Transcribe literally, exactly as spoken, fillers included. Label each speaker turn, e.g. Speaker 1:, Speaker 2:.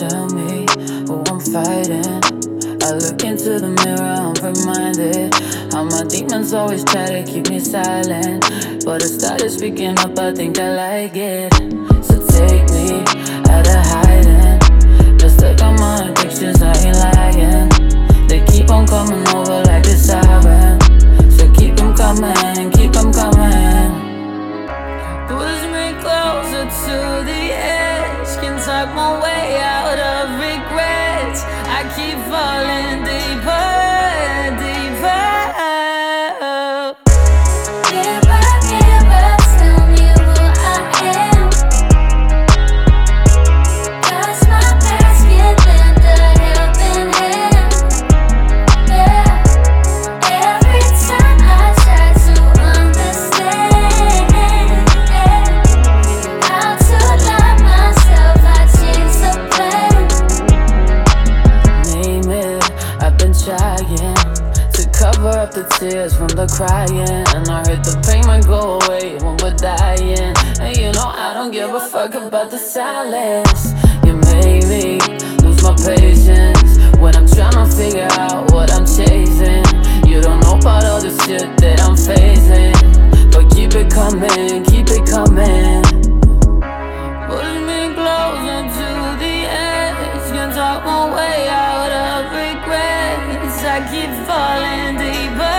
Speaker 1: tell me who I'm fighting. I look into the mirror, I'm reminded how my demons always try to keep me silent, but I started speaking up, I think I like it. So take me out of hiding. Let's take on my addictions, I ain't lying. They keep on coming over like a siren, so keep them coming, keep them coming. Push me closer to the edge, can talk my way out of regrets. I keep falling deeper, deeper.
Speaker 2: Mirror, mirror, tell me who I am. Does my past get lend a helping hand? Yeah. Every time I try to understand, yeah, how to love myself, I change the plan.
Speaker 1: Name it, I've been trying to cover up the tears from the crying, and I heard the pain might go away when we're dying. And you know I don't give a fuck about the silence. You made me lose my patience when I'm tryna figure out what I'm chasing. You don't know about all the shit that I'm facing, but keep it coming, keep it coming. Push me closer to the edge, can talk my way out of regrets. I keep falling deeper.